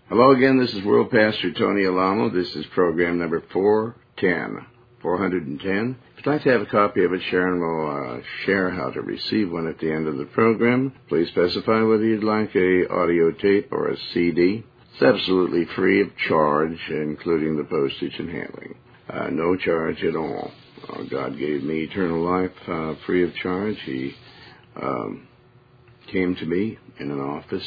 Hello again, this is World Pastor Tony Alamo. This is program number 410. If you'd like to have a copy of it, Sharon will share how to receive one at the end of the program. Please specify whether you'd like a audio tape or a CD. It's absolutely free of charge, including the postage and handling. No charge at all. God gave me eternal life free of charge. He came to me in an office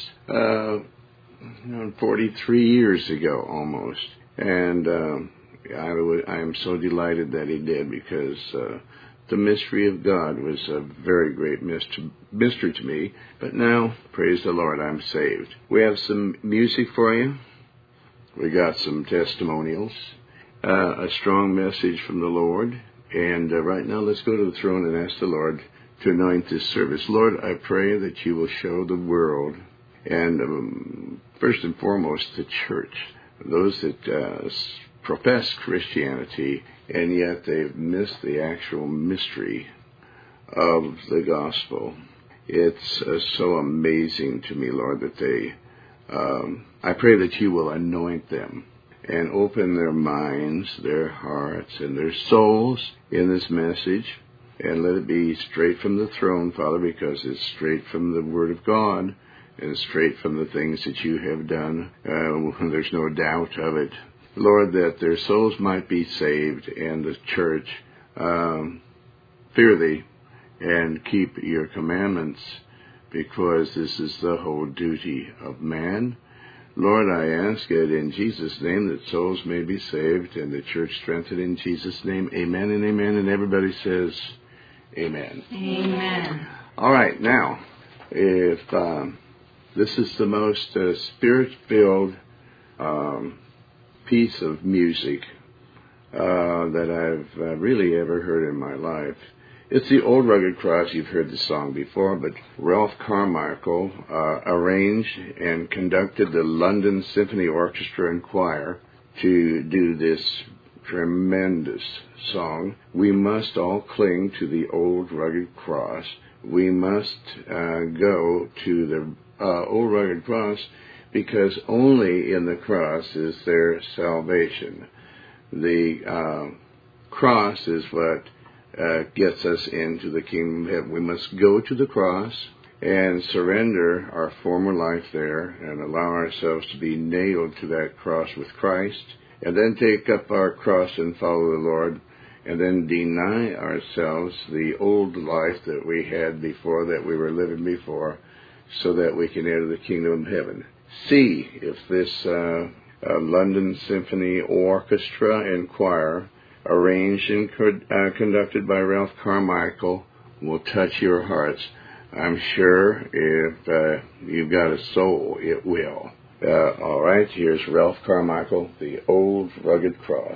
43 years ago almost. And I am so delighted that he did, because the mystery of God was a very great mystery to me. But now, praise the Lord, I'm saved. We have some music for you. We got some testimonials, a strong message from the Lord. And right now, let's go to the throne and ask the Lord to anoint this service. Lord, I pray that you will show the world, and first and foremost, the church, those that profess Christianity, and yet they've missed the actual mystery of the gospel. It's so amazing to me, Lord, that I pray that you will anoint them and open their minds, their hearts, and their souls in this message, and let it be straight from the throne, Father, because it's straight from the Word of God, and straight from the things that you have done. There's no doubt of it. Lord, that their souls might be saved, and the church fear thee and keep your commandments, because this is the whole duty of man. Lord, I ask it in Jesus' name that souls may be saved and the church strengthened in Jesus' name. Amen and amen. And everybody says amen. Amen. All right, now, if this is the most spirit-filled piece of music that I've really ever heard in my life. It's the Old Rugged Cross. You've heard the song before, but Ralph Carmichael arranged and conducted the London Symphony Orchestra and Choir to do this tremendous song. We must all cling to the Old Rugged Cross. We must go to the Old Rugged Cross, because only in the cross is there salvation. The cross is what gets us into the kingdom of heaven. We must go to the cross and surrender our former life there and allow ourselves to be nailed to that cross with Christ, and then take up our cross and follow the Lord, and then deny ourselves the old life that we had before, that we were living before, so that we can enter the kingdom of heaven. See if this London Symphony Orchestra and Choir, arranged and conducted by Ralph Carmichael, will touch your hearts. I'm sure if you've got a soul, it will. All right, here's Ralph Carmichael, The Old Rugged Cross.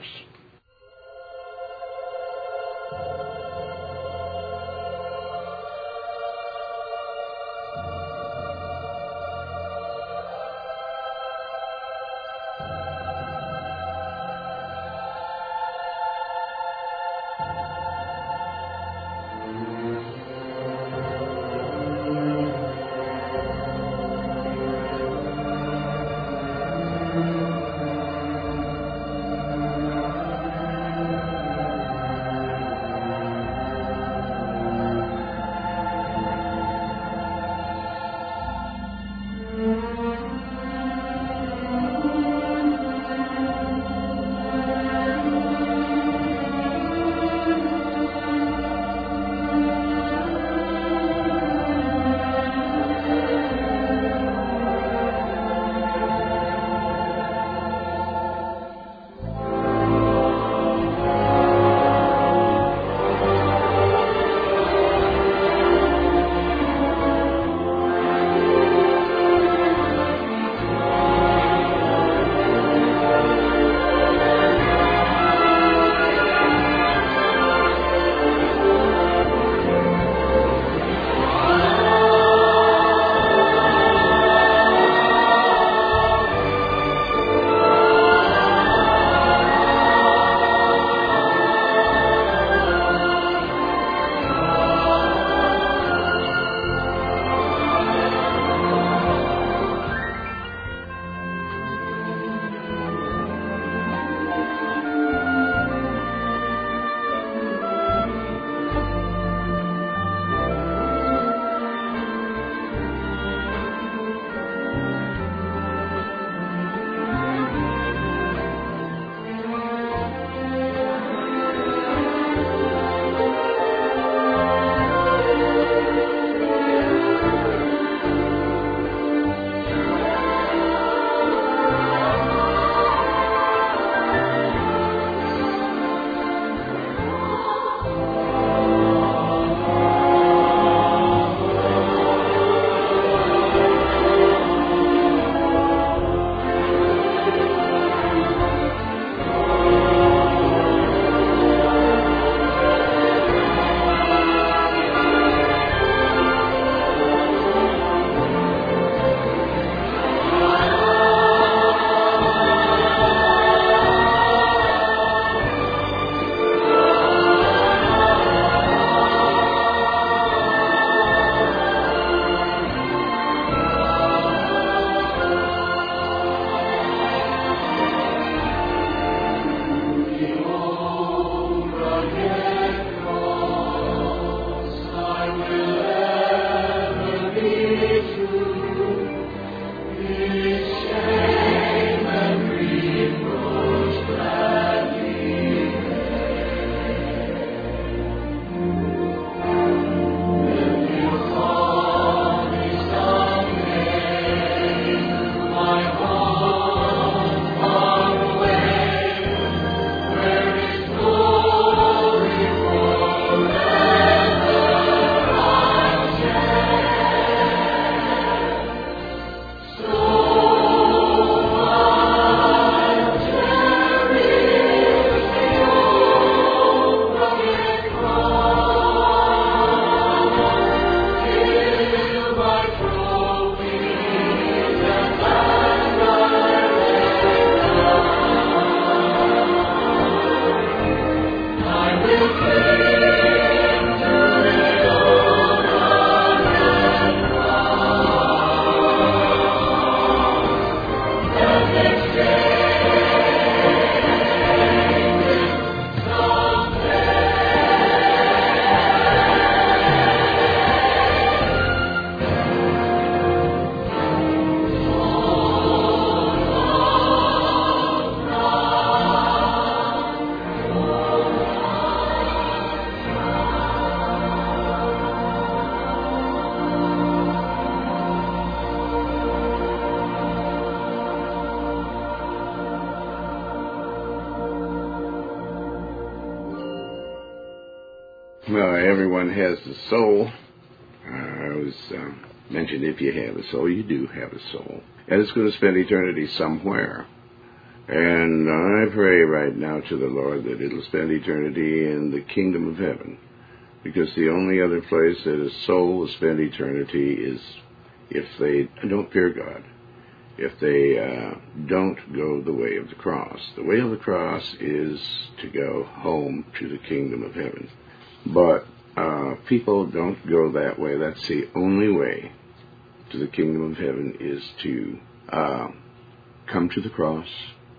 Well, everyone has a soul. I was mentioned if you have a soul, you do have a soul. And it's going to spend eternity somewhere. And I pray right now to the Lord that it'll spend eternity in the kingdom of heaven. Because the only other place that a soul will spend eternity is if they don't fear God. If they don't go the way of the cross. The way of the cross is to go home to the kingdom of heaven. But people don't go that way. That's the only way to the kingdom of heaven is to come to the cross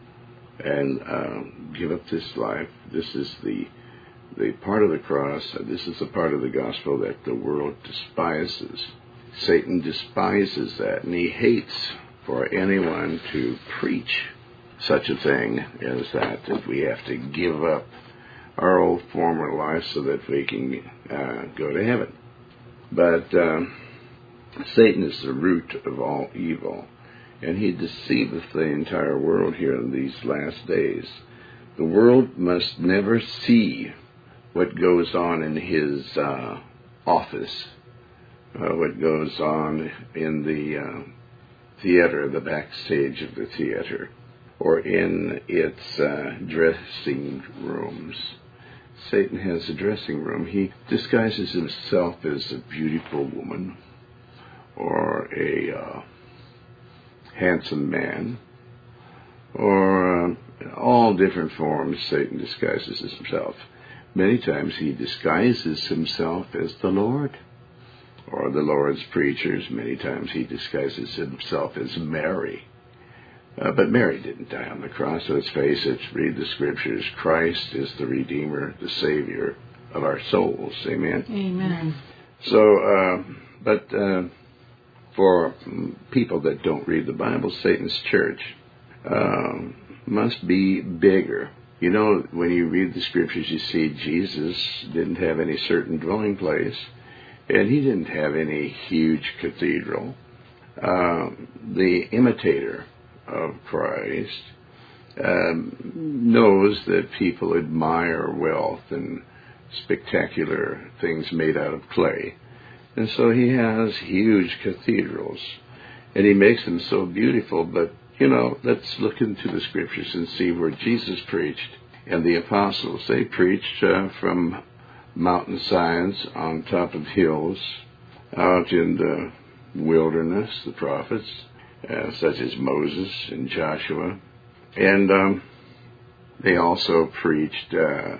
and give up this life. This is the part of the cross. This is the part of the gospel that the world despises. Satan despises that, and he hates for anyone to preach such a thing as that we have to give up our old former life so that we can go to heaven. But Satan is the root of all evil, and he deceiveth the entire world here in these last days. The world must never see what goes on in his office, what goes on in the theater, the backstage of the theater, or in its dressing rooms. Satan has a dressing room. He disguises himself as a beautiful woman or a handsome man, or all different forms Satan disguises himself. Many times he disguises himself as the Lord, or the Lord's preachers. Many times he disguises himself as Mary. But Mary didn't die on the cross. Let's face it, read the scriptures. Christ is the Redeemer, the Savior of our souls. Amen? Amen. So, but for people that don't read the Bible, Satan's church must be bigger. You know, when you read the scriptures, you see Jesus didn't have any certain dwelling place, and he didn't have any huge cathedral. The imitator of Christ knows that people admire wealth and spectacular things made out of clay. And so he has huge cathedrals, and he makes them so beautiful. But, you know, let's look into the scriptures and see where Jesus preached and the apostles. They preached from mountainsides, on top of hills, out in the wilderness, the prophets, such as Moses and Joshua. And they also preached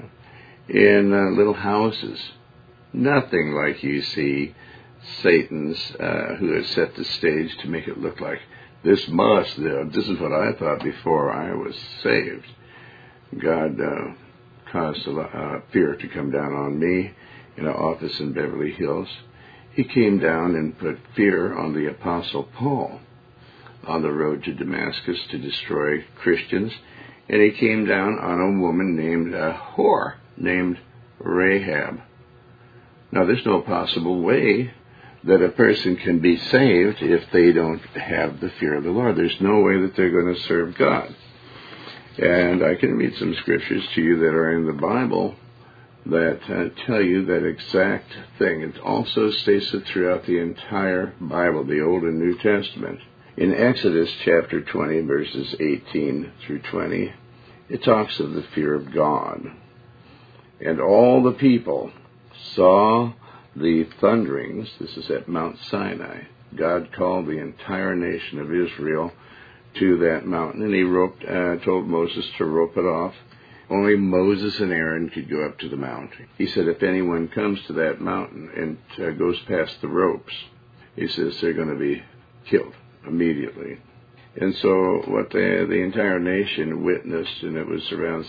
in little houses. Nothing like you see Satan's, who has set the stage to make it look like this is what I thought before I was saved. God caused fear to come down on me in an office in Beverly Hills. He came down and put fear on the Apostle Paul on the road to Damascus to destroy Christians. And he came down on a woman named a whore, named Rahab. Now, there's no possible way that a person can be saved if they don't have the fear of the Lord. There's no way that they're going to serve God. And I can read some scriptures to you that are in the Bible that tell you that exact thing. It also states it throughout the entire Bible, the Old and New Testament. In Exodus chapter 20, verses 18 through 20, it talks of the fear of God. And all the people saw the thunderings. This is at Mount Sinai. God called the entire nation of Israel to that mountain, and he told Moses to rope it off. Only Moses and Aaron could go up to the mountain. He said if anyone comes to that mountain and goes past the ropes, he says they're going to be killed immediately. And so what the entire nation witnessed, and it was around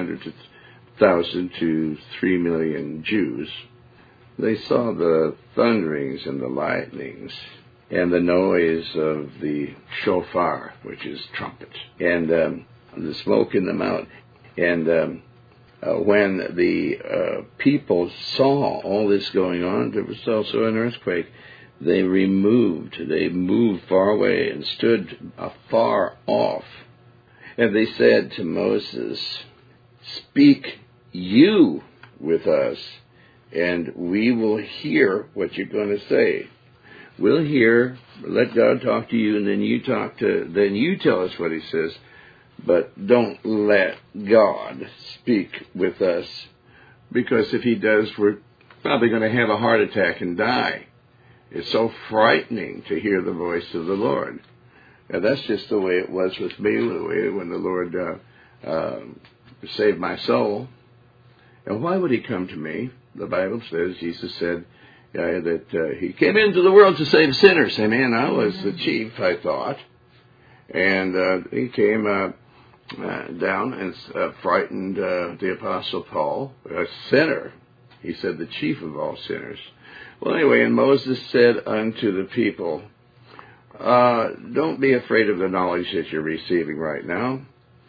600,000 to 3 million Jews, they saw the thunderings and the lightnings and the noise of the shofar, which is trumpet, and the smoke in the mountain. And when the people saw all this going on, there was also an earthquake. They moved far away and stood afar off. And they said to Moses, "Speak you with us, and we will hear what you're going to say. We'll hear, let God talk to you, and then you tell us what he says, but don't let God speak with us, because if he does, we're probably going to have a heart attack and die. It's so frightening to hear the voice of the Lord. And that's just the way it was with me, when the Lord saved my soul. And why would he come to me? The Bible says, Jesus said that he came into the world to save sinners. Amen. I was the chief, I thought. And he came down and frightened the Apostle Paul, a sinner. He said, the chief of all sinners. Well, anyway, and Moses said unto the people, don't be afraid of the knowledge that you're receiving right now.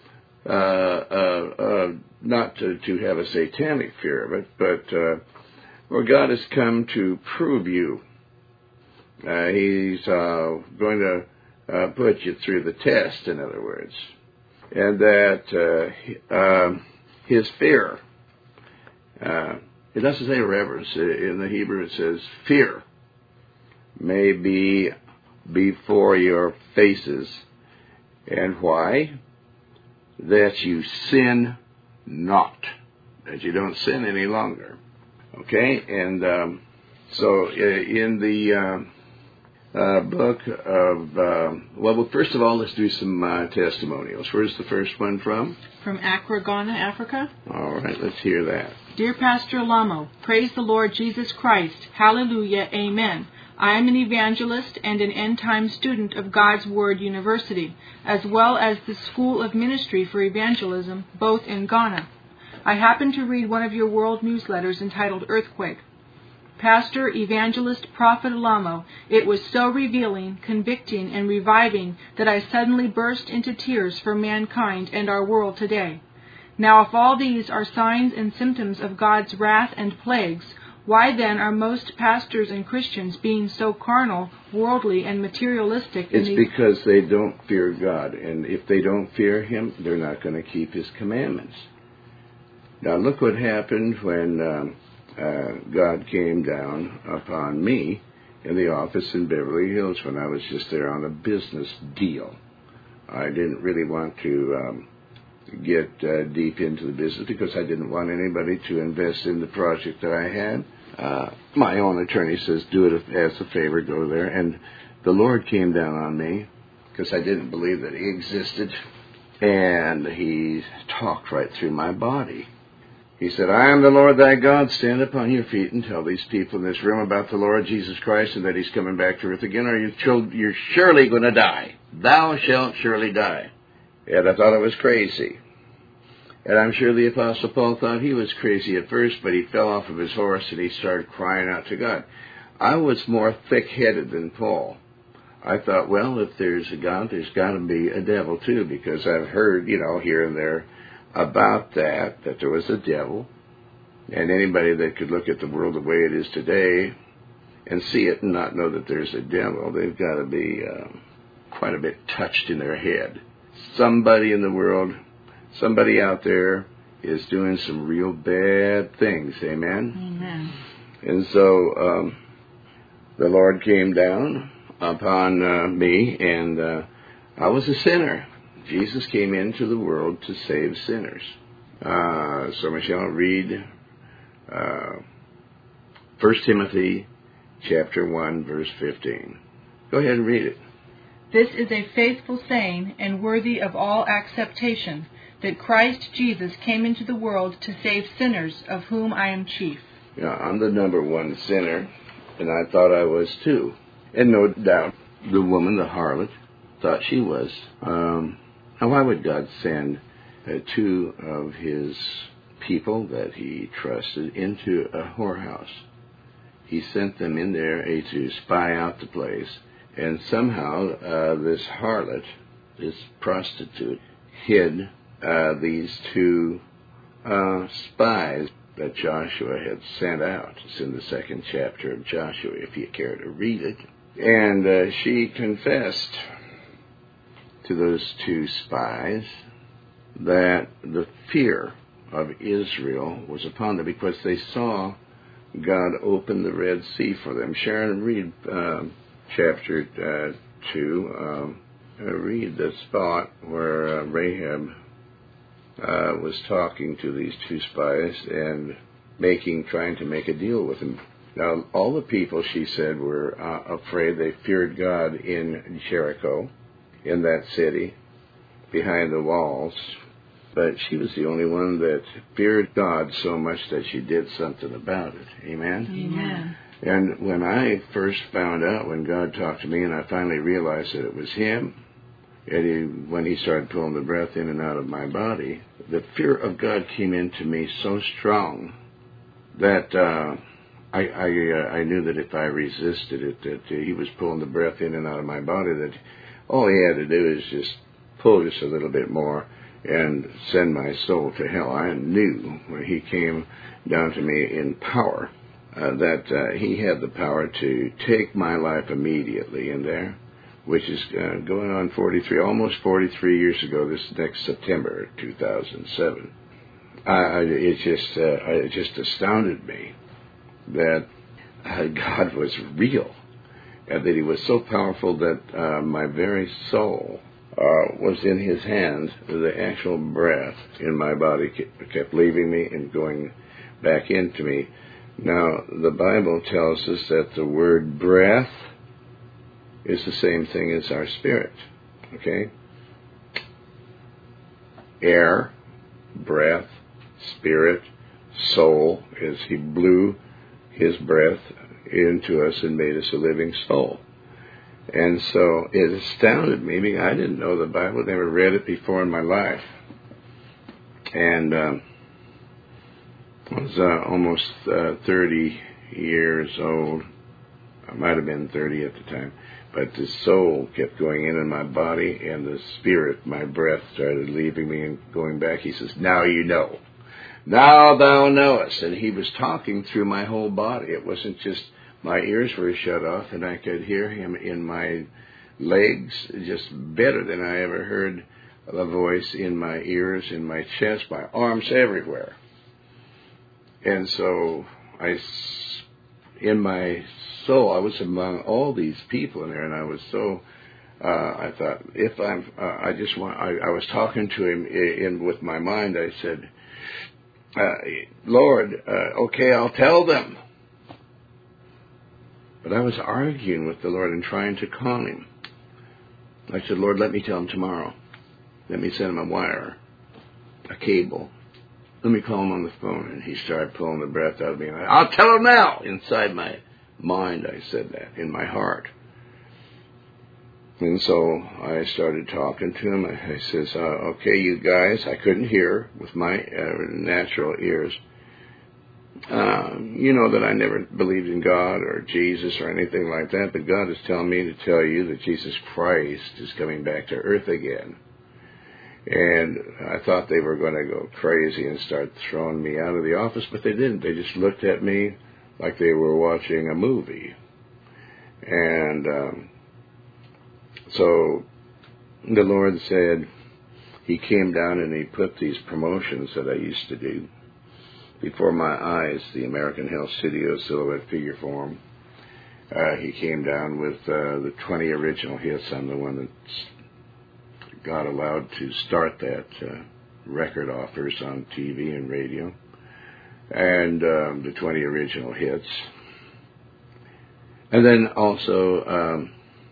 Not to have a satanic fear of it, but where God has come to prove you. He's going to put you through the test, in other words. And that his fear, it doesn't say reverence. In the Hebrew it says fear may be before your faces. And why? That you sin not. That you don't sin any longer. Okay? And so in the book of, well, first of all, let's do some testimonials. Where's the first one from? From Accra, Ghana, Africa. All right, let's hear that. Dear Pastor Alamo, praise the Lord Jesus Christ. Hallelujah. Amen. I am an evangelist and an end-time student of God's Word University, as well as the School of Ministry for Evangelism, both in Ghana. I happened to read one of your world newsletters entitled Earthquake. Pastor, Evangelist, Prophet Alamo, it was so revealing, convicting, and reviving that I suddenly burst into tears for mankind and our world today. Now, if all these are signs and symptoms of God's wrath and plagues, why then are most pastors and Christians being so carnal, worldly, and materialistic? It's because they don't fear God. And if they don't fear him, they're not going to keep his commandments. Now look what happened when God came down upon me in the office in Beverly Hills when I was just there on a business deal. I didn't really want to get deep into the business because I didn't want anybody to invest in the project that I had. My own attorney says, do it as a favor, go there. And the Lord came down on me because I didn't believe that he existed. And he talked right through my body. He said, I am the Lord thy God. Stand upon your feet and tell these people in this room about the Lord Jesus Christ and that he's coming back to earth again, or you're surely going to die. Thou shalt surely die. And I thought it was crazy. And I'm sure the Apostle Paul thought he was crazy at first, but he fell off of his horse and he started crying out to God. I was more thick-headed than Paul. I thought, well, if there's a God, there's got to be a devil too, because I've heard, here and there about that there was a devil. And anybody that could look at the world the way it is today and see it and not know that there's a devil, they've got to be quite a bit touched in their head. Somebody in the world, somebody out there is doing some real bad things. Amen? Amen. And so the Lord came down upon me, and I was a sinner. Jesus came into the world to save sinners. So Michelle, read 1 Timothy chapter 1, verse 15. Go ahead and read it. This is a faithful saying and worthy of all acceptation, that Christ Jesus came into the world to save sinners, of whom I am chief. Yeah, I'm the number one sinner, and I thought I was too. And no doubt, the woman, the harlot, thought she was. Now, why would God send two of his people that he trusted into a whorehouse? He sent them in there to spy out the place, and somehow this harlot, this prostitute, hid these two spies that Joshua had sent out. It's in the 2nd chapter of Joshua, if you care to read it. And she confessed to those two spies that the fear of Israel was upon them, because they saw God opened the Red Sea for them. Sharon, read chapter 2. Read the spot where Rahab was talking to these two spies and trying to make a deal with them. Now, all the people, she said, were afraid. They feared God in Jericho, in that city, behind the walls. But she was the only one that feared God so much that she did something about it. Amen? Amen. And when I first found out, when God talked to me, and I finally realized that it was Him, and when He started pulling the breath in and out of my body, the fear of God came into me so strong that I knew that if I resisted it, that He was pulling the breath in and out of my body, that all He had to do is just pull just a little bit more and send my soul to hell. I knew when He came down to me in power that He had the power to take my life immediately in there, which is going on almost 43 years ago, this next September 2007. It just astounded me that God was real, and that He was so powerful that my very soul was in His hands. The actual breath in my body kept leaving me and going back into me. Now, the Bible tells us that the word breath is the same thing as our spirit, okay? Air, breath, spirit, soul, as He blew His breath into us and made us a living soul. And so it astounded me because I didn't know the Bible, never read it before in my life. And I was almost 30 years old. I might have been 30 at the time. But the soul kept going in my body, and the spirit, my breath, started leaving me and going back. He says, "Now you know. Now thou knowest." And He was talking through my whole body. It wasn't just my ears were shut off, and I could hear Him in my legs, just better than I ever heard a voice in my ears, in my chest, my arms, everywhere. And so in my soul, I was among all these people in there, and I was so, I thought, I was talking to Him with my mind. I said, "Lord, okay, I'll tell them." But I was arguing with the Lord and trying to calm Him. I said, "Lord, let me tell Him tomorrow. Let me send Him a wire, a cable. Let me call Him on the phone." And He started pulling the breath out of me. "I'll tell Him now." Inside my mind, I said that, in my heart. And so I started talking to Him. I says, "Okay, you guys," I couldn't hear with my natural ears. "You know that I never believed in God or Jesus or anything like that, but God is telling me to tell you that Jesus Christ is coming back to earth again." And I thought they were going to go crazy and start throwing me out of the office, but they didn't. They just looked at me like they were watching a movie. And so the Lord said, He came down and He put these promotions that I used to do before my eyes, the American Health Studio Silhouette Figure Forum. He came down with the 20 original hits. I'm the one that got allowed to start that record offers on TV and radio. And the 20 original hits. And then also,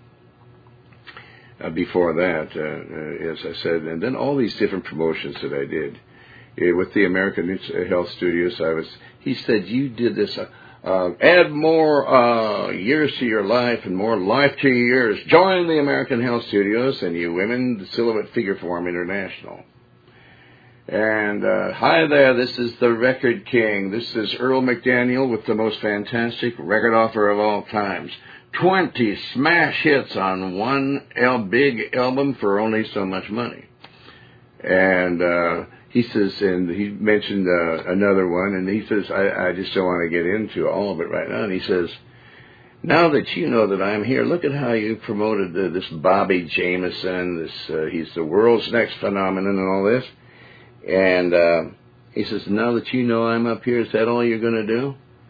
before that, as I said, and then all these different promotions that I did. With the American Health Studios, he said, "You did this, add more years to your life and more life to your years. Join the American Health Studios and you women, the Silhouette Figure Forum International. And hi there, this is the Record King. This is Earl McDaniel with the most fantastic record offer of all times. 20 smash hits on one big album for only so much money." And he says, and he mentioned another one, and he says, I just don't want to get into all of it right now. And he says, "Now that you know that I'm here, look at how you promoted this Bobby Jameson. He's the world's next phenomenon and all this. And he says, now that you know I'm up here, is that all you're going to do?"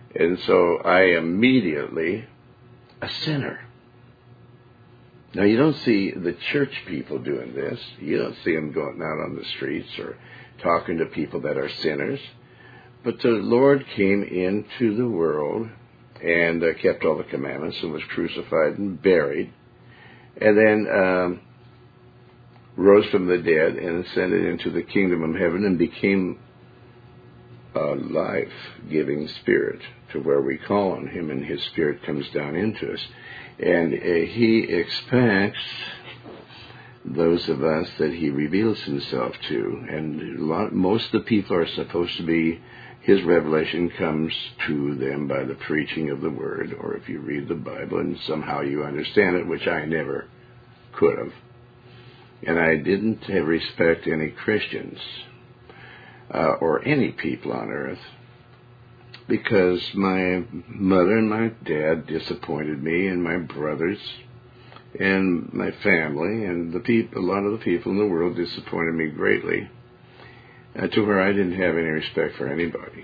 And so I immediately a sinner. Now, you don't see the church people doing this. You don't see them going out on the streets or talking to people that are sinners. But the Lord came into the world and kept all the commandments and was crucified and buried, and then rose from the dead and ascended into the kingdom of heaven and became a life-giving spirit to where we call on him, and his spirit comes down into us. And he expects those of us that he reveals himself to. And most of the people are supposed to be, his revelation comes to them by the preaching of the word, or if you read the Bible and somehow you understand it, which I never could have. And I didn't respect any Christians or any people on earth, because my mother and my dad disappointed me, and my brothers and my family and a lot of the people in the world disappointed me greatly, to where I didn't have any respect for anybody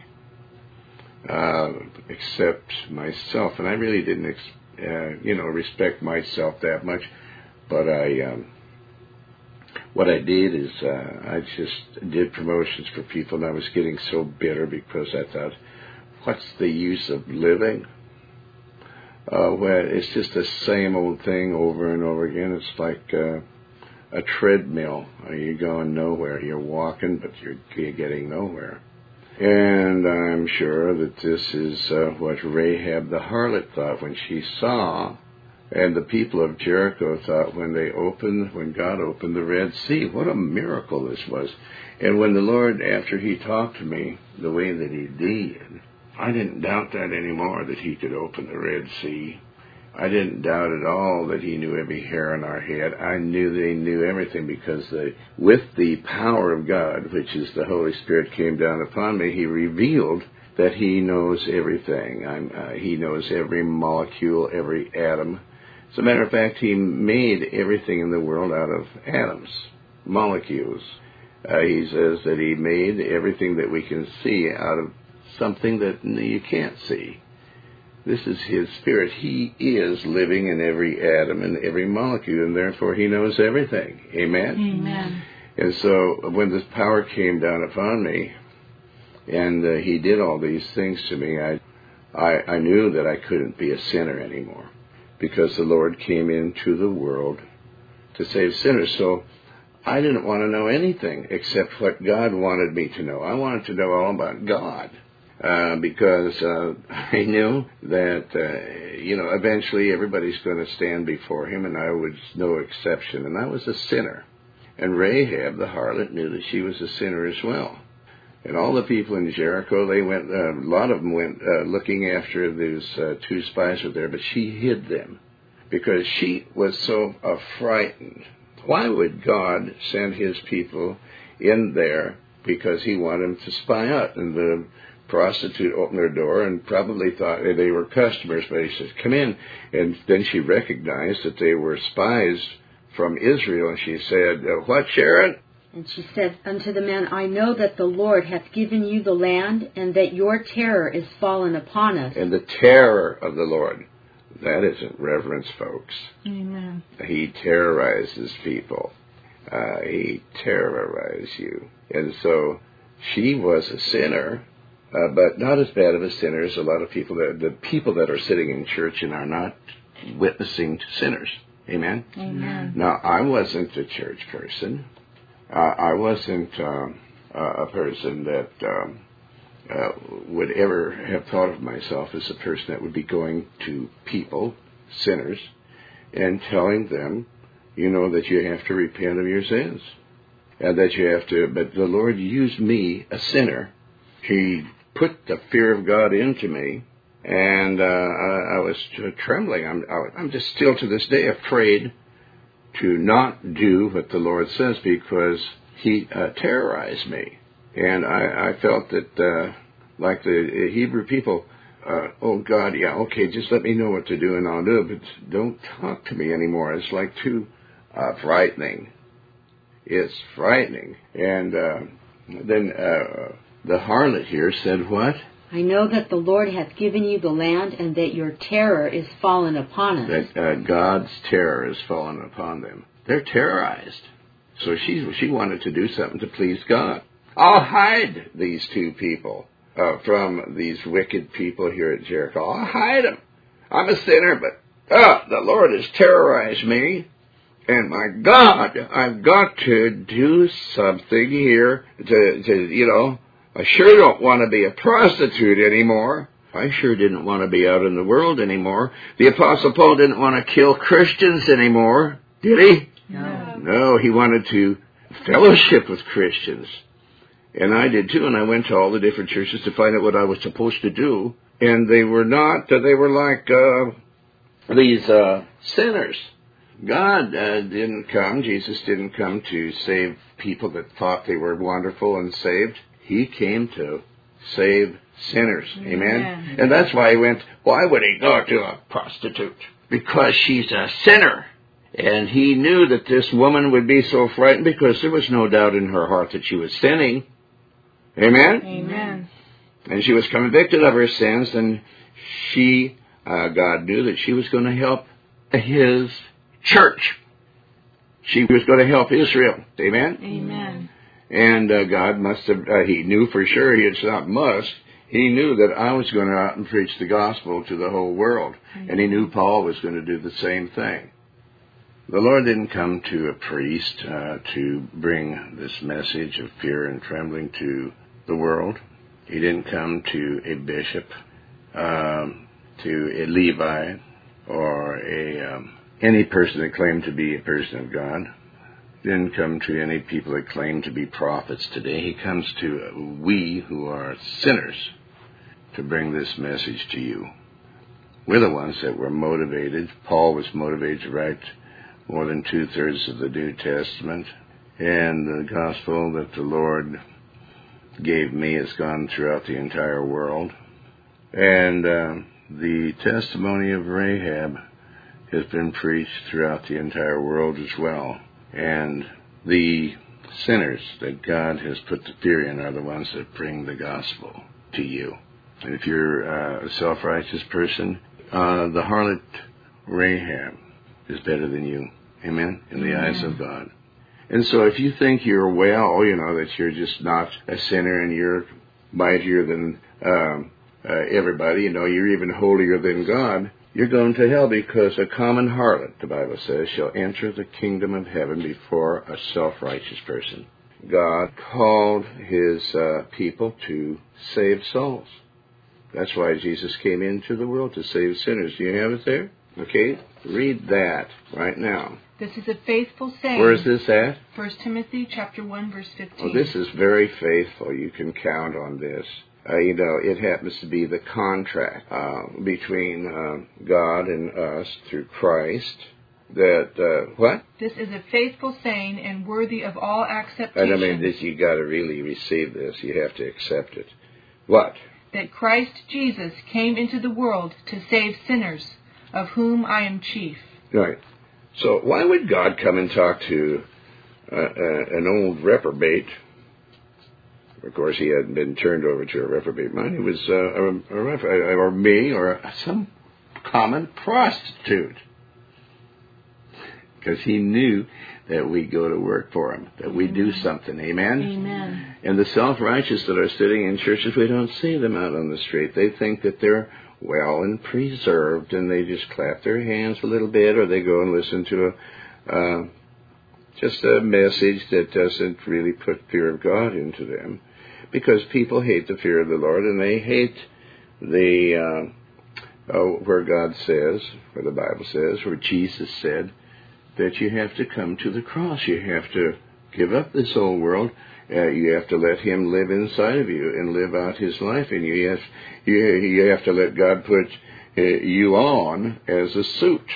except myself. And I really didn't, respect myself that much. But what I did is I just did promotions for people, and I was getting so bitter because I thought, what's the use of living? It's just the same old thing over and over again. It's like a treadmill. You're going nowhere. You're walking, but you're getting nowhere. And I'm sure that this is what Rahab the harlot thought when she saw, and the people of Jericho thought when God opened the Red Sea. What a miracle this was. And when the Lord, after he talked to me the way that he did, I didn't doubt that anymore, that he could open the Red Sea. I didn't doubt at all that he knew every hair on our head. I knew that he knew everything, because with the power of God, which is the Holy Spirit, came down upon me, he revealed that he knows everything. He knows every molecule, every atom. As a matter of fact, he made everything in the world out of atoms, molecules. He says that he made everything that we can see out of something that you can't see. This is his spirit. He is living in every atom and every molecule, and therefore he knows everything. Amen? Amen. And so when this power came down upon me, and he did all these things to me, I knew that I couldn't be a sinner anymore, because the Lord came into the world to save sinners. So I didn't want to know anything except what God wanted me to know. I wanted to know all about God. Because I knew that, eventually everybody's going to stand before him, and I was no exception. And I was a sinner. And Rahab, the harlot, knew that she was a sinner as well. And all the people in Jericho, they went, a lot of them went looking after those two spies were there, but she hid them because she was so frightened. Why would God send his people in there? Because he wanted them to spy out. And the prostitute opened her door and probably thought they were customers, but he says, come in. And then she recognized that they were spies from Israel, and she said, what, Sharon? And she said unto the men, I know that the Lord hath given you the land, and that your terror is fallen upon us. And the terror of the Lord, that isn't reverence, folks. Amen. He terrorizes people. He terrorizes you. And so she was a sinner, but not as bad of a sinner as a lot of people, the people that are sitting in church and are not witnessing to sinners. Amen? Amen. Now, I wasn't a church person. I wasn't a person that would ever have thought of myself as a person that would be going to people, sinners, and telling them, that you have to repent of your sins. And that you have to, but the Lord used me, a sinner. He put the fear of God into me, and I was trembling. I'm just still to this day afraid to not do what the Lord says, because he terrorized me. And I felt that, like the Hebrew people, oh God, yeah, okay, just let me know what to do and I'll do it, but don't talk to me anymore. It's like too frightening. It's frightening. And then the harlot here said, what? I know that the Lord hath given you the land, and that your terror is fallen upon us. That God's terror is fallen upon them. They're terrorized. So she wanted to do something to please God. I'll hide these two people from these wicked people here at Jericho. I'll hide them. I'm a sinner, but the Lord has terrorized me. And my God, I've got to do something here to I sure don't want to be a prostitute anymore. I sure didn't want to be out in the world anymore. The Apostle Paul didn't want to kill Christians anymore, did he? No, he wanted to fellowship with Christians. And I did too, and I went to all the different churches to find out what I was supposed to do. And they were not, they were like these sinners. God didn't come, Jesus didn't come to save people that thought they were wonderful and saved. He came to save sinners. Amen? And that's why he went, why would he go to a prostitute? Because she's a sinner. And he knew that this woman would be so frightened because there was no doubt in her heart that she was sinning. Amen? Amen. And she was convicted of her sins, and God knew that she was going to help his church. She was going to help Israel. Amen? Amen. And God must have, he knew for sure, he knew that I was going to out and preach the gospel to the whole world. And he knew Paul was going to do the same thing. The Lord didn't come to a priest to bring this message of fear and trembling to the world. He didn't come to a bishop, to a Levite, or any person that claimed to be a person of God. Didn't come to any people that claim to be prophets today. He comes to we who are sinners to bring this message to you. We're the ones that were motivated. Paul was motivated to write more than 2/3 of the New Testament. And the gospel that the Lord gave me has gone throughout the entire world. And the testimony of Rahab has been preached throughout the entire world as well. And the sinners that God has put to fear in are the ones that bring the gospel to you. And if you're a self-righteous person, the harlot Rahab is better than you. Amen? In the eyes of God. And so if you think you're that you're just not a sinner and you're mightier than everybody, you're even holier than God, you're going to hell, because a common harlot, the Bible says, shall enter the kingdom of heaven before a self-righteous person. God called his people to save souls. That's why Jesus came into the world, to save sinners. Do you have it there? Okay, read that right now. This is a faithful saying. Where is this at? 1 Timothy chapter 1, verse 15. Oh, this is very faithful. You can count on this. It happens to be the contract between God and us through Christ. What? This is a faithful saying and worthy of all acceptation. You got to really receive this. You have to accept it. What? That Christ Jesus came into the world to save sinners, of whom I am chief. Right. So why would God come and talk to an old reprobate? Of course, he hadn't been turned over to a reprobate mind. He was or me, or some common prostitute. Because he knew that we go to work for him, that we do something. Amen? Amen. And the self-righteous that are sitting in churches, we don't see them out on the street. They think that they're well and preserved, and they just clap their hands a little bit, or they go and listen to just a message that doesn't really put fear of God into them. Because people hate the fear of the Lord, and they hate the where God says, where the Bible says, where Jesus said that you have to come to the cross. You have to give up this old world. You have to let him live inside of you and live out his life. And you have to let God put you on as a suit.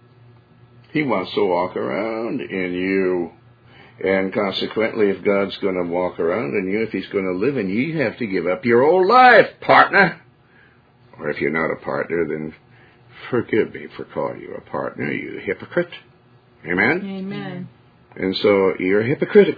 He wants to walk around in you. And consequently, if God's going to walk around in you, if he's going to live in you, you have to give up your old life, partner. Or if you're not a partner, then forgive me for calling you a partner, you hypocrite. Amen? Amen. And so you're hypocritical.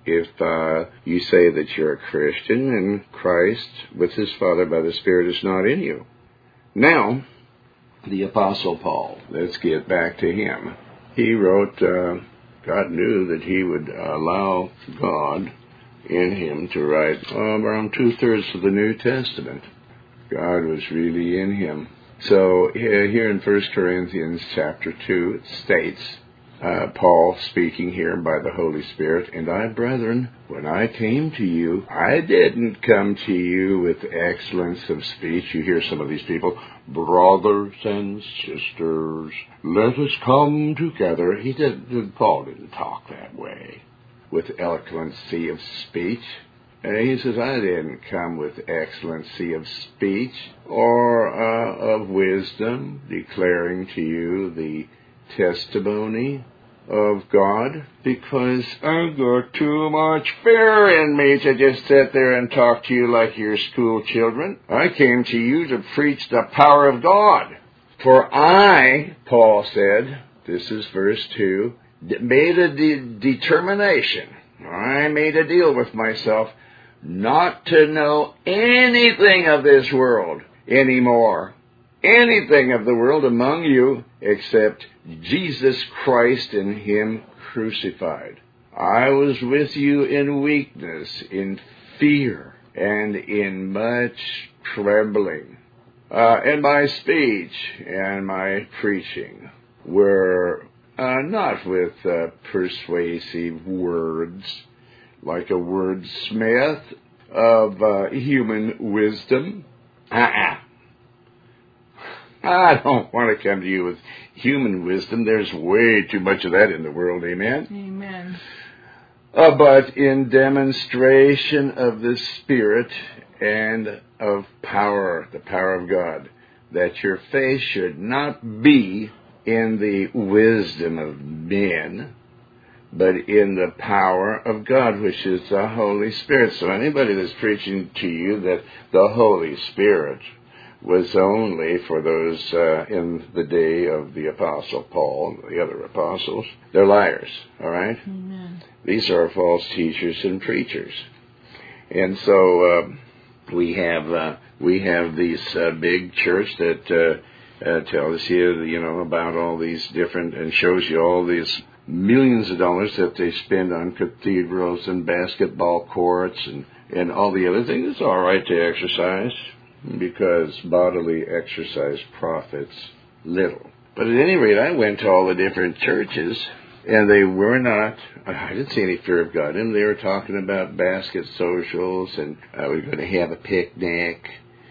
if you say that you're a Christian and Christ with his Father by the Spirit is not in you. Now, the Apostle Paul, let's get back to him. He wrote, God knew that he would allow God in him to write around 2/3 of the New Testament. God was really in him. So here in 1 Corinthians chapter 2, it states, Paul speaking here by the Holy Spirit, "And I, brethren, when I came to you, I didn't come to you with excellence of speech." You hear some of these people, "Brothers and sisters, let us come together." Paul didn't talk that way, with eloquency of speech. And he says, "I didn't come with excellency of speech or of wisdom, declaring to you the testimony of God, because I've got too much fear in me to just sit there and talk to you like you're school children. I came to you to preach the power of God. For I," Paul said, this is verse 2, "made a determination. I made a deal with myself not to know anything of this world anymore. Anything of the world among you except Jesus Christ and him crucified. I was with you in weakness, in fear, and in much trembling. And my speech and my preaching were not with persuasive words, like a wordsmith of human wisdom. I don't want to come to you with human wisdom. There's way too much of that in the world, amen? Amen. But in demonstration of the Spirit and of power, the power of God, that your faith should not be in the wisdom of men, but in the power of God, which is the Holy Spirit." So anybody that's preaching to you that the Holy Spirit was only for those in the day of the Apostle Paul and the other apostles, they're liars, all right? Amen. These are false teachers and preachers. And so we have these big church that tells you, about all these different, and shows you all these millions of dollars that they spend on cathedrals and basketball courts and all the other things. It's all right to exercise, because bodily exercise profits little. But at any rate, I went to all the different churches, and they were not, I didn't see any fear of God in them. They were talking about basket socials, and we're going to have a picnic,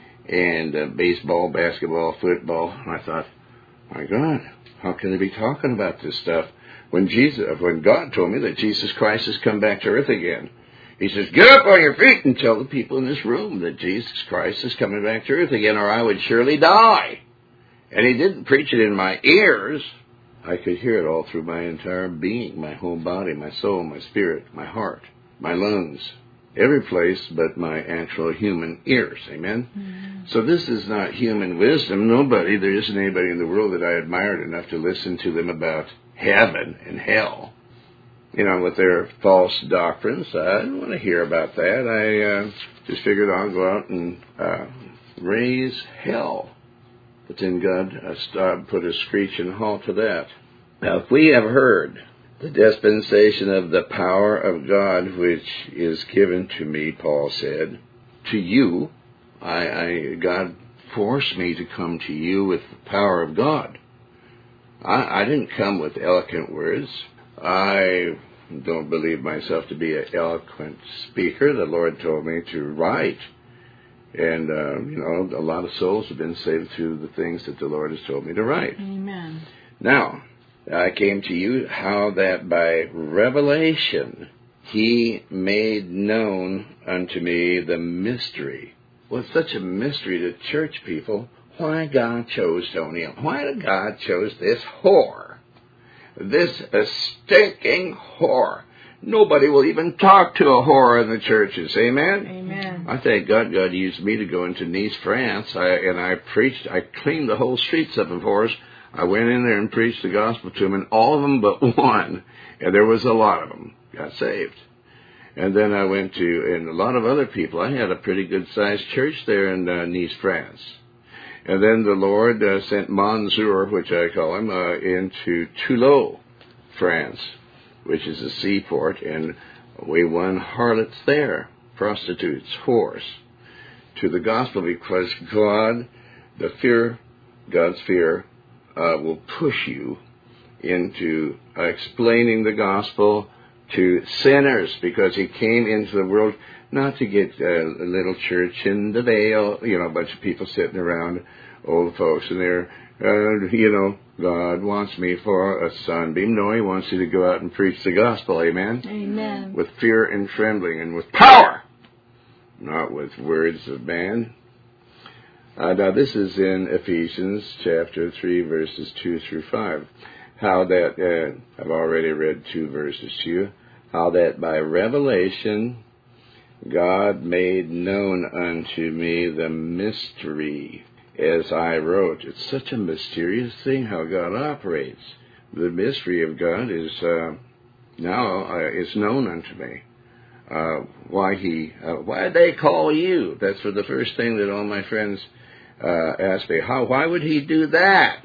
and baseball, basketball, football. And I thought, my God, how can they be talking about this stuff when God told me that Jesus Christ has come back to earth again? He says, "Get up on your feet and tell the people in this room that Jesus Christ is coming back to earth again, or I would surely die." And he didn't preach it in my ears. I could hear it all through my entire being, my whole body, my soul, my spirit, my heart, my lungs, every place but my actual human ears. Amen? Mm-hmm. So this is not human wisdom. There isn't anybody in the world that I admired enough to listen to them about heaven and hell. With their false doctrines. I didn't want to hear about that. I just figured I'll go out and raise hell. But then God put a screeching halt to that. Now, if we have heard the dispensation of the power of God, which is given to me, Paul said, to you, God forced me to come to you with the power of God. I didn't come with eloquent words. I don't believe myself to be an eloquent speaker. The Lord told me to write. And, a lot of souls have been saved through the things that the Lord has told me to write. Amen. Now, I came to you how that by revelation he made known unto me the mystery. Well, it's such a mystery to church people. Why God chose Tony? Why did God chose this whore? This stinking whore. Nobody will even talk to a whore in the churches. Amen? Amen. I thank God used me to go into Nice, France, and I preached. I cleaned the whole streets up of whores. I went in there and preached the gospel to them, and all of them but one, and there was a lot of them, got saved. And then I went to, and a lot of other people. I had a pretty good-sized church there in Nice, France. And then the Lord sent Mansour, which I call him, into Toulon, France, which is a seaport, and we won harlots there, prostitutes, whores, to the gospel, because God's fear will push you into explaining the gospel to sinners, because he came into the world not to get a little church in the Vale, a bunch of people sitting around, old folks, and they're, God wants me for a sunbeam. No, he wants you to go out and preach the gospel, amen? Amen. With fear and trembling and with power, not with words of man. Now this is in Ephesians chapter 3, verses 2 through 5. How that, I've already read 2 verses to you, how that by revelation God made known unto me the mystery, as I wrote. It's such a mysterious thing how God operates. The mystery of God is now is known unto me. Why they call you? That's for the first thing that all my friends asked me. Why would he do that?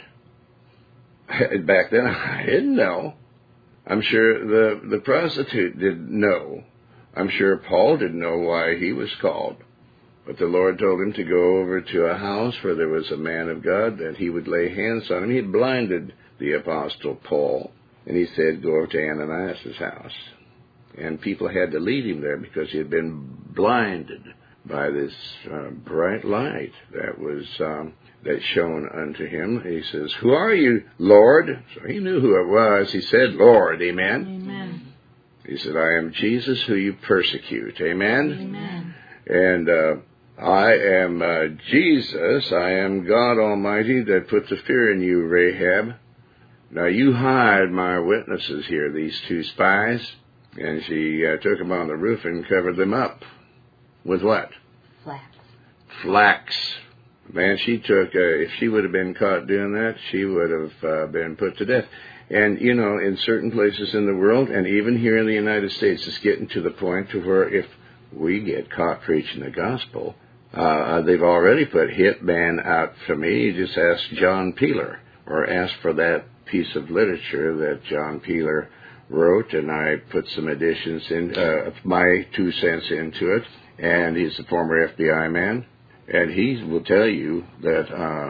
Back then I didn't know. I'm sure the prostitute didn't know. I'm sure Paul didn't know why he was called. But the Lord told him to go over to a house where there was a man of God, that he would lay hands on him. He blinded the apostle Paul, and he said, go over to Ananias' house. And people had to lead him there because he had been blinded by this bright light that was that shone unto him. He says, who are you, Lord? So he knew who it was. He said, Lord, amen? Amen. He said, I am Jesus who you persecute, amen? Amen. And I am Jesus, I am God Almighty that put the fear in you, Rahab. Now you hide my witnesses here, these 2 spies. And she took them on the roof and covered them up. With what? Flax. Man, she took, if she would have been caught doing that, she would have been put to death. And, in certain places in the world, and even here in the United States, it's getting to the point to where if we get caught preaching the gospel, they've already put hit ban out for me. You just ask John Peeler, or ask for that piece of literature that John Peeler wrote, and I put some additions in, my 2 cents into it. And he's a former FBI man, and he will tell you that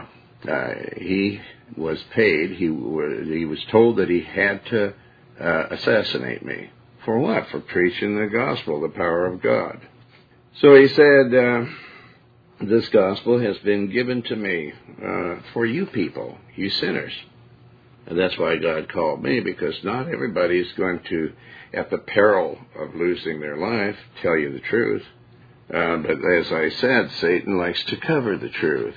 he was paid. He was told that he had to assassinate me. For what? For preaching the gospel, the power of God. So he said, this gospel has been given to me for you people, you sinners. And that's why God called me, because not everybody is going to, at the peril of losing their life, tell you the truth. But as I said, Satan likes to cover the truth.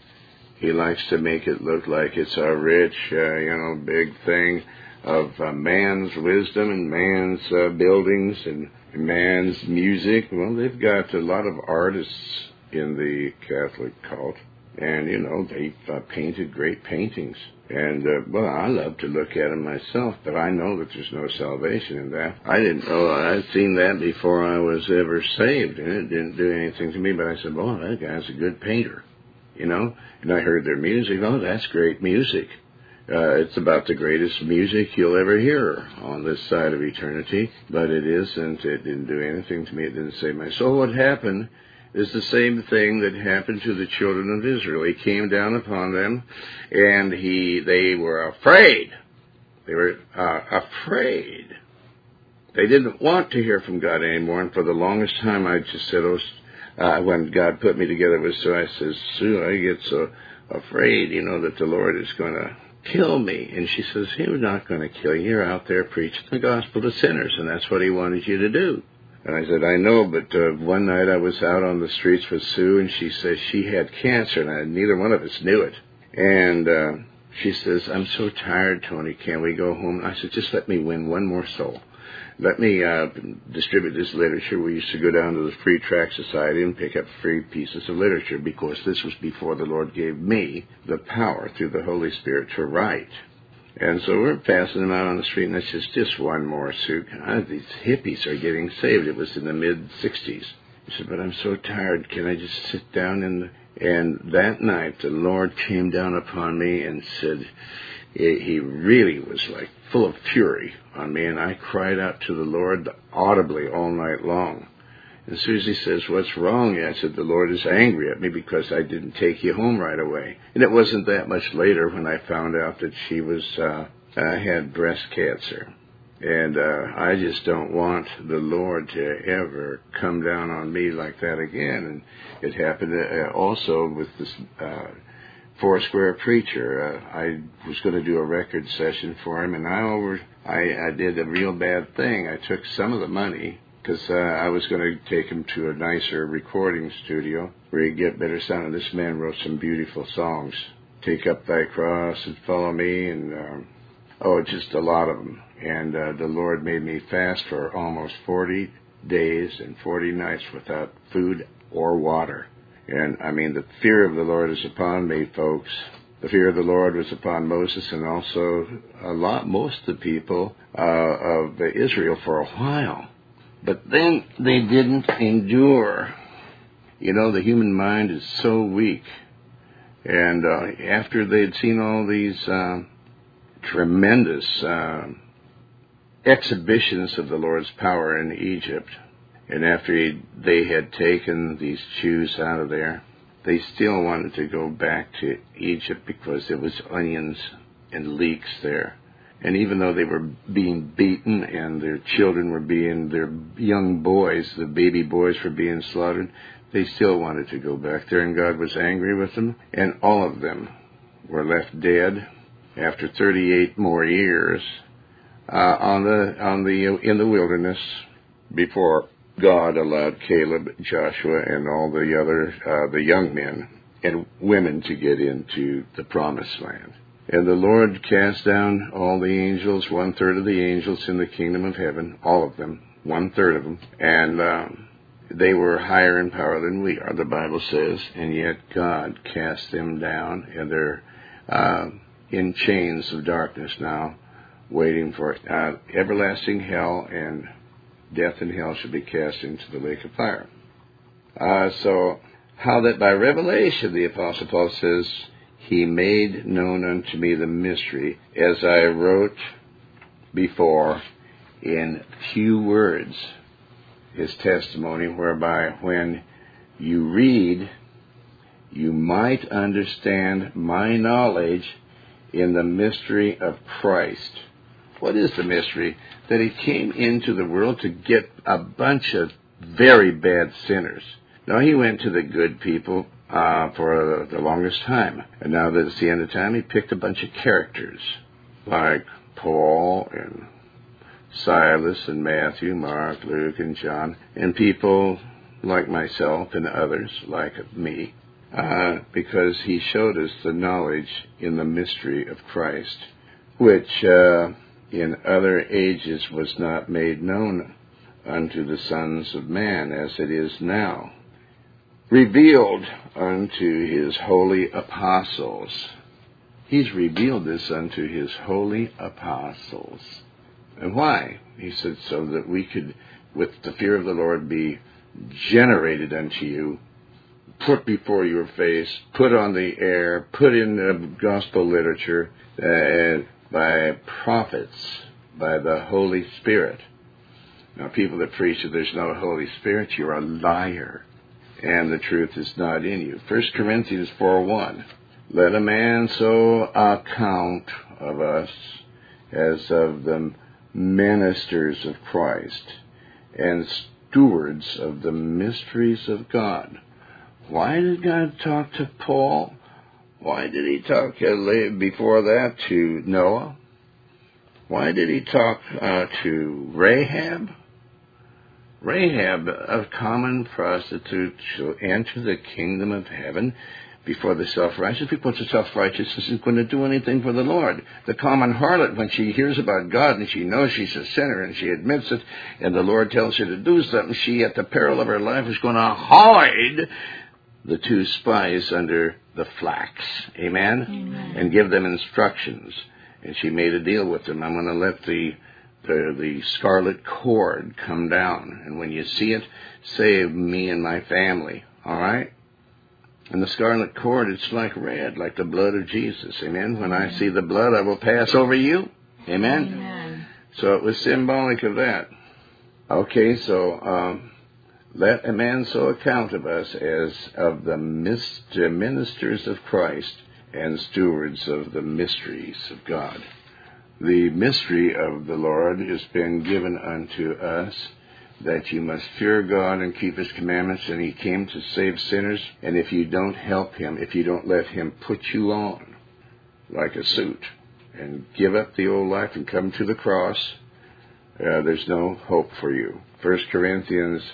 He likes to make it look like it's a rich, big thing of man's wisdom and man's buildings and man's music. Well, they've got a lot of artists in the Catholic cult. And, they've painted great paintings. And, I love to look at them myself, but I know that there's no salvation in that. I didn't know. I'd seen that before I was ever saved, and it didn't do anything to me. But I said, that guy's a good painter, And I heard their music. Oh, that's great music. It's about the greatest music you'll ever hear on this side of eternity. But it isn't. It didn't do anything to me. It didn't save my soul. What happened is the same thing that happened to the children of Israel. He came down upon them, and they were afraid. They were afraid. They didn't want to hear from God anymore, and for the longest time I just said, when God put me together with Sue, I said, Sue, I get so afraid, that the Lord is going to kill me. And she says, He was not going to kill you. You're out there preaching the gospel to sinners, and that's what He wanted you to do. And I said, I know, but one night I was out on the streets with Sue, and she says she had cancer, and neither one of us knew it. And she says, I'm so tired, Tony, can we go home? And I said, just let me win one more soul. Let me distribute this literature. We used to go down to the Free Tract Society and pick up free pieces of literature, because this was before the Lord gave me the power through the Holy Spirit to write. And so we're passing them out on the street, and it's just one more souk. These hippies are getting saved. It was in the mid-'60s. He said, but I'm so tired. Can I just sit down? And that night, the Lord came down upon me and said, he really was like full of fury on me, and I cried out to the Lord audibly all night long. And Susie says, what's wrong? I said, the Lord is angry at me because I didn't take you home right away. And it wasn't that much later when I found out that she was had breast cancer. And I just don't want the Lord to ever come down on me like that again. And it happened also with this Foursquare preacher. I was going to do a record session for him, and I did a real bad thing. I took some of the money, because I was going to take him to a nicer recording studio where he'd get better sound. And this man wrote some beautiful songs. Take Up Thy Cross and Follow Me, and just a lot of them. And the Lord made me fast for almost 40 days and 40 nights without food or water. And, I mean, the fear of the Lord is upon me, folks. The fear of the Lord was upon Moses and also most of the people of Israel for a while. But then they didn't endure. You know, the human mind is so weak. And after they'd seen all these tremendous exhibitions of the Lord's power in Egypt, and after they had taken these Jews out of there, they still wanted to go back to Egypt because there was onions and leeks there. And even though they were being beaten and their young boys, the baby boys were being slaughtered, they still wanted to go back there, and God was angry with them, and all of them were left dead after 38 more years in the wilderness before God allowed Caleb, Joshua, and all the other the young men and women to get into the promised land. And the Lord cast down all the angels, 1/3 of the angels in the kingdom of heaven, all of them, 1/3 of them, and they were higher in power than we are, the Bible says, and yet God cast them down, and they're in chains of darkness now, waiting for everlasting hell, and death and hell should be cast into the lake of fire. So how that by revelation, the Apostle Paul says, he made known unto me the mystery, as I wrote before in few words, his testimony, whereby when you read, you might understand my knowledge in the mystery of Christ. What is the mystery? That he came into the world to get a bunch of very bad sinners. Now, he went to the good people for the longest time. And now that it's the end of time, he picked a bunch of characters like Paul and Silas and Matthew, Mark, Luke, and John, and people like myself and others like me, because he showed us the knowledge in the mystery of Christ, which in other ages was not made known unto the sons of man as it is now, revealed unto his holy apostles. He's revealed this unto his holy apostles. And why? He said, so that we could, with the fear of the Lord, be generated unto you, put before your face, put on the air, put in the gospel literature by prophets, by the Holy Spirit. Now, people that preach that there's no Holy Spirit, you're a liar, and the truth is not in you. 1 Corinthians 4:1, let a man so account of us as of the ministers of Christ and stewards of the mysteries of God. Why did God talk to Paul? Why did he talk before that to Noah? Why did he talk to Rahab? Rahab, a common prostitute, shall enter the kingdom of heaven before the self-righteous, because the self-righteous isn't going to do anything for the Lord. The common harlot, when she hears about God and she knows she's a sinner and she admits it, and the Lord tells her to do something, she, at the peril of her life, is going to hide the two spies under the flax. Amen? Amen. And give them instructions. And she made a deal with him. I'm going to let the scarlet cord come down. And when you see it, save me and my family. All right? And the scarlet cord, it's like red, like the blood of Jesus. Amen? When I see the blood, I will pass over you. Amen? Amen. So it was symbolic of that. Okay, so let a man so account of us as of the ministers of Christ and stewards of the mysteries of God. The mystery of the Lord has been given unto us, that you must fear God and keep His commandments, and He came to save sinners. And if you don't help Him, if you don't let Him put you on like a suit and give up the old life and come to the cross, there's no hope for you. 1 Corinthians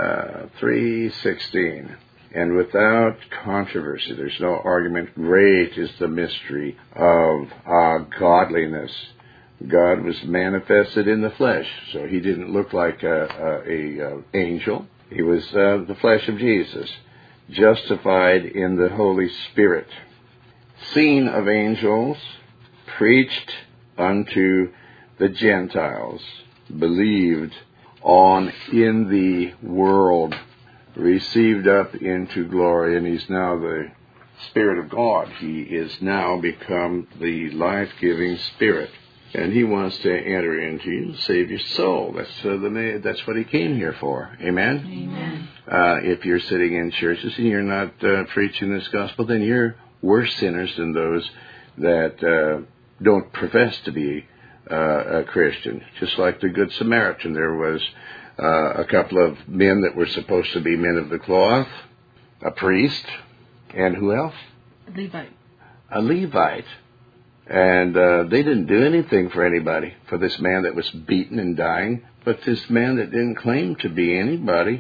3:16. And without controversy, there's no argument, great is the mystery of godliness. God was manifested in the flesh, so He didn't look like a angel. He was the flesh of Jesus, justified in the Holy Spirit, seen of angels, preached unto the Gentiles, believed on in the world, received up into glory, and He's now the Spirit of God. He is now become the life-giving Spirit. And He wants to enter into you and save your soul. That's what He came here for. Amen? Amen. If you're sitting in churches and you're not preaching this gospel, then you're worse sinners than those that don't profess to be a Christian. Just like the Good Samaritan, there was a couple of men that were supposed to be men of the cloth, a priest, and who else? A Levite. And they didn't do anything for anybody, for this man that was beaten and dying. But this man that didn't claim to be anybody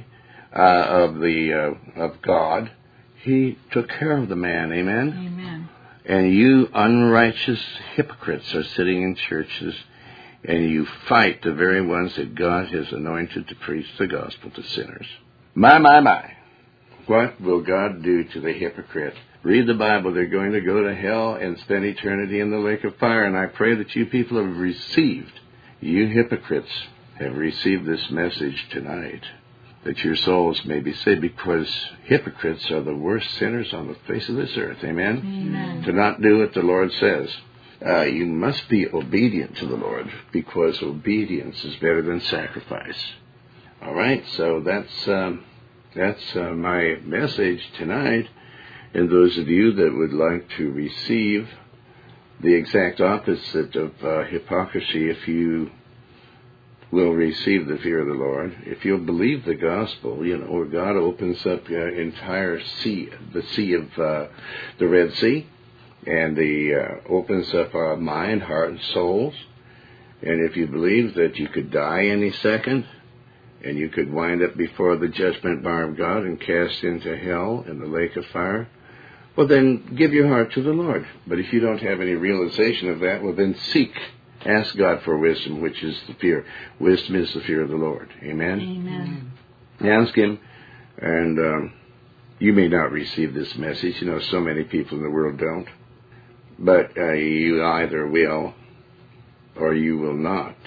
of God, he took care of the man. Amen? Amen. And you unrighteous hypocrites are sitting in churches, and you fight the very ones that God has anointed to preach the gospel to sinners. My. What will God do to the hypocrite? Read the Bible. They're going to go to hell and spend eternity in the lake of fire. And I pray that you people have received, you hypocrites have received this message tonight, that your souls may be saved, because hypocrites are the worst sinners on the face of this earth. Amen? Amen. To not do what the Lord says. You must be obedient to the Lord, because obedience is better than sacrifice. All right, so that's my message tonight. And those of you that would like to receive the exact opposite of hypocrisy, if you will receive the fear of the Lord, if you'll believe the gospel, where God opens up the entire sea, the sea of the Red Sea, and opens up our mind, heart, and souls. And if you believe that you could die any second, and you could wind up before the judgment bar of God and cast into hell in the lake of fire, well, then give your heart to the Lord. But if you don't have any realization of that, well, then ask God for wisdom, which is the fear. Wisdom is the fear of the Lord. Amen? Amen. Ask Him, and you may not receive this message. So many people in the world don't. But you either will or you will not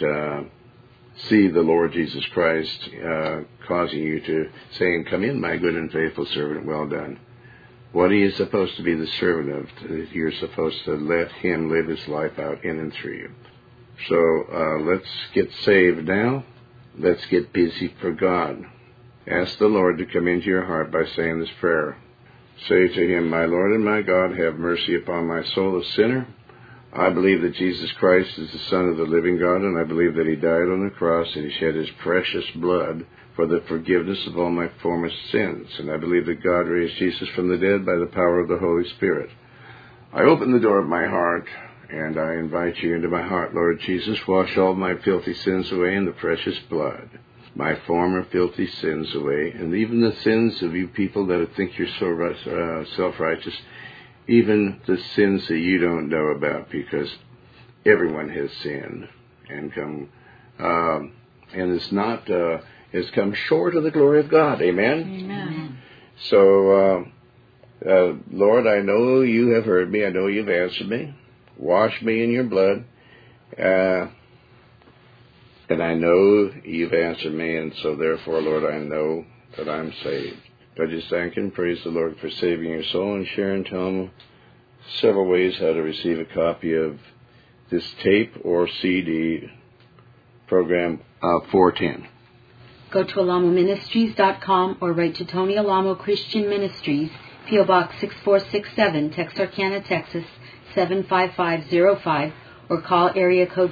see the Lord Jesus Christ causing you to say, "Come in, my good and faithful servant, well done." What are you supposed to be the servant of? You're supposed to let Him live His life out in and through you. So let's get saved now. Let's get busy for God. Ask the Lord to come into your heart by saying this prayer. Say to Him, "My Lord and my God, have mercy upon my soul, a sinner. I believe that Jesus Christ is the Son of the living God, and I believe that He died on the cross and He shed His precious blood for the forgiveness of all my former sins. And I believe that God raised Jesus from the dead by the power of the Holy Spirit. I open the door of my heart, and I invite you into my heart, Lord Jesus. Wash all my filthy sins away in the precious blood. My former filthy sins away, and even the sins of you people that think you're so self-righteous, even the sins that you don't know about, because everyone has sinned and has come short of the glory of God. Amen? Amen. So, Lord, I know you have heard me. I know you've answered me. Wash me in your blood. And I know you've answered me, and so therefore, Lord, I know that I'm saved. I just thank and praise the Lord for saving your soul, and Sharon, tell them several ways how to receive a copy of this tape or CD program 410. Go to alamoministries.com or write to Tony Alamo Christian Ministries, P.O. Box 6467, Texarkana, Texas 75505, or call area code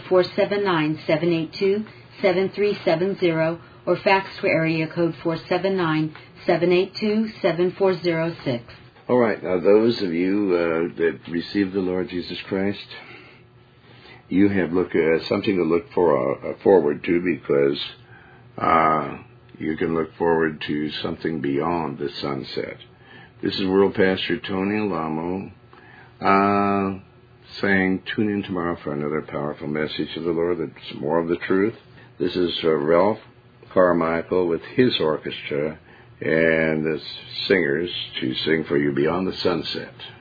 479-782-7370, or fax to area code 479-782-7406. All right, now those of you that received the Lord Jesus Christ, you have something to look forward to, because you can look forward to something beyond the sunset. This is World Pastor Tony Alamo saying, tune in tomorrow for another powerful message of the Lord. That's more of the truth. This is Ralph Carmichael with his orchestra and the singers to sing for you Beyond the Sunset.